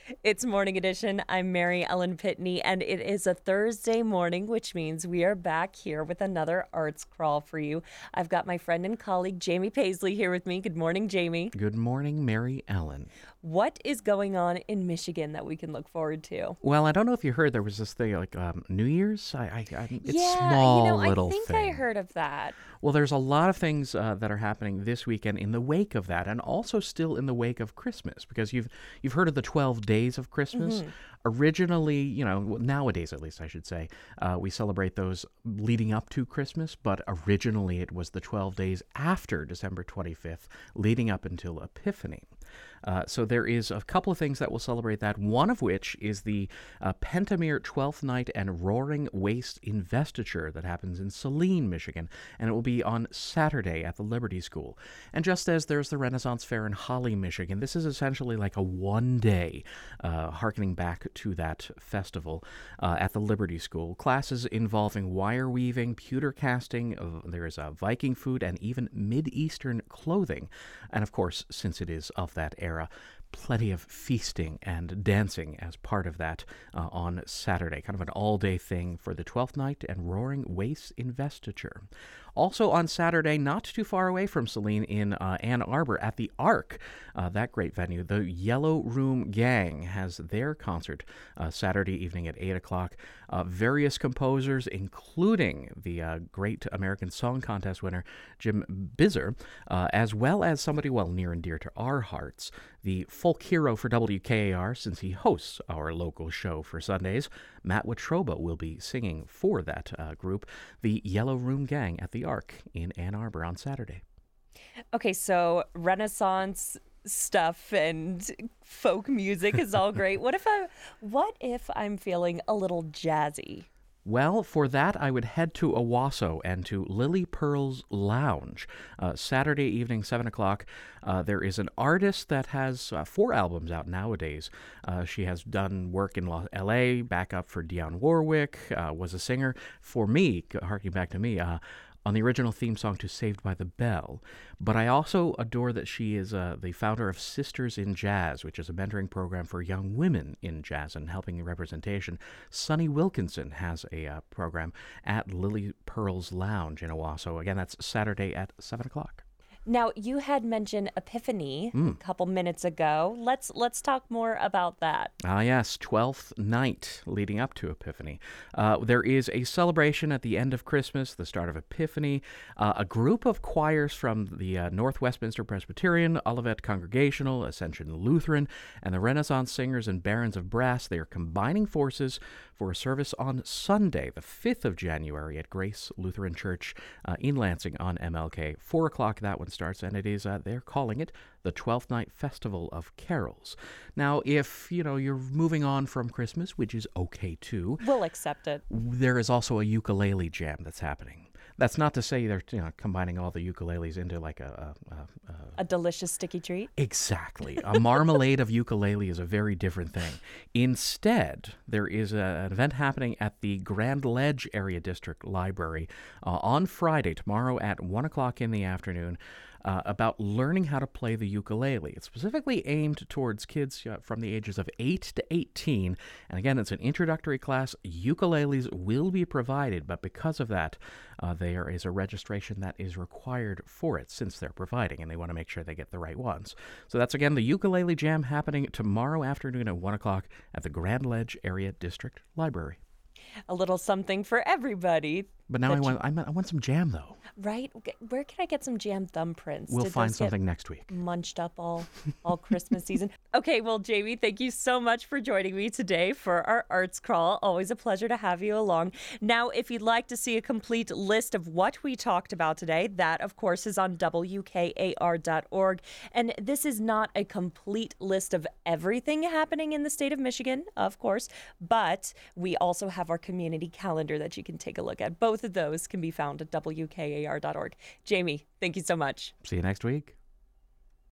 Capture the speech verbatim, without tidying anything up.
It's Morning Edition. I'm Mary Ellen Pitney, and it is a Thursday morning, which means we are back here with another Arts Crawl for you. I've got my friend and colleague Jamie Paisley here with me. Good morning, Jamie. Good morning, Mary Ellen. What is going on in Michigan that we can look forward to? Well, I don't know if you heard there was this thing like um, New Year's. I, I, I it's yeah, small you know, little I think thing. I heard of that. Well, there's a lot of things uh, that are happening this weekend in the wake of that, and also still in the wake of Christmas, because you've you've heard of the twelve days of Christmas. Mm-hmm. Originally, you know, nowadays at least I should say, uh, we celebrate those leading up to Christmas, but originally it was the twelve days after December twenty-fifth, leading up until Epiphany. Uh, so there is a couple of things that will celebrate that, one of which is the uh, Pentamere twelfth Night and Roaring Waste Investiture that happens in Saline, Michigan, and it will be on Saturday at the Liberty School. And just as there's the Renaissance Fair in Holly, Michigan, this is essentially like a one-day, uh, harkening back to that festival uh, at the Liberty School. Classes involving wire weaving, pewter casting, uh, there is uh, Viking food, and even Mid-Eastern clothing. And of course, since it is of that era, plenty of feasting and dancing as part of that uh, on Saturday. Kind of an all-day thing for the twelfth Night and Roaring Waste Investiture. Also on Saturday, not too far away from Saline in uh, Ann Arbor at the Ark, uh, that great venue, the Yellow Room Gang has their concert uh, Saturday evening at eight o'clock. Uh, various composers, including the uh, great American Song Contest winner Jim Bizzer, uh, as well as somebody well near and dear to our hearts, the folk hero for W K A R, since he hosts our local show for Sundays, Matt Watroba will be singing for that uh, group, the Yellow Room Gang at the Ark in Ann Arbor on Saturday. Okay, so Renaissance stuff and folk music is all great. What if I, what if I'm feeling a little jazzy? Well, for that, I would head to Owasso and to Lily Pearl's Lounge. Uh, Saturday evening, seven o'clock, uh, there is an artist that has uh, four albums out nowadays. Uh, she has done work in L A, back up for Dionne Warwick, uh, was a singer. For me, harking back to me, uh, on the original theme song to Saved by the Bell. But I also adore that she is uh, the founder of Sisters in Jazz, which is a mentoring program for young women in jazz and helping representation. Sunny Wilkinson has a uh, program at Lily Pearl's Lounge in Owasso. Again, that's Saturday at seven o'clock. Now, you had mentioned Epiphany Mm. a couple minutes ago. Let's let's talk more about that. Ah, yes, twelfth night leading up to Epiphany. Uh, there is a celebration at the end of Christmas, the start of Epiphany. Uh, a group of choirs from the uh, North Westminster Presbyterian, Olivet Congregational, Ascension Lutheran, and the Renaissance Singers and Barons of Brass, they are combining forces for a service on Sunday, the fifth of January at Grace Lutheran Church uh, in Lansing on M L K. four o'clock that one starts, and it is, uh, they're calling it the twelfth Night Festival of Carols. Now, if, you know, you're moving on from Christmas, which is okay too, We'll accept it. there is also a ukulele jam that's happening. That's not to say they're, you know, combining all the ukuleles into like a... a, a, a A delicious sticky treat. Exactly. A marmalade of ukulele is a very different thing. Instead, there is a, an event happening at the Grand Ledge Area District Library uh, on Friday, tomorrow at one o'clock in the afternoon, uh, about learning how to play the ukulele. It's specifically aimed towards kids uh, from the ages of eight to eighteen. And again, it's an introductory class. Ukuleles will be provided, but because of that, uh, there is a registration that is required for it since they're providing, and they want to make sure they get the right ones. So that's, again, the Ukulele Jam happening tomorrow afternoon at one o'clock at the Grand Ledge Area District Library. A little something for everybody. But now I that want I, I want some jam, though. Right? Where can I get some jam thumbprints? We'll Did find those get something next week. munched up all all Christmas season. Okay, well, Jamie, thank you so much for joining me today for our Arts Crawl. Always a pleasure to have you along. Now, if you'd like to see a complete list of what we talked about today, that, of course, is on W K A R dot org. And this is not a complete list of everything happening in the state of Michigan, of course, but we also have our community calendar that you can take a look at. Both of those can be found at W K A R dot org. Jamie, thank you so much. See you next week.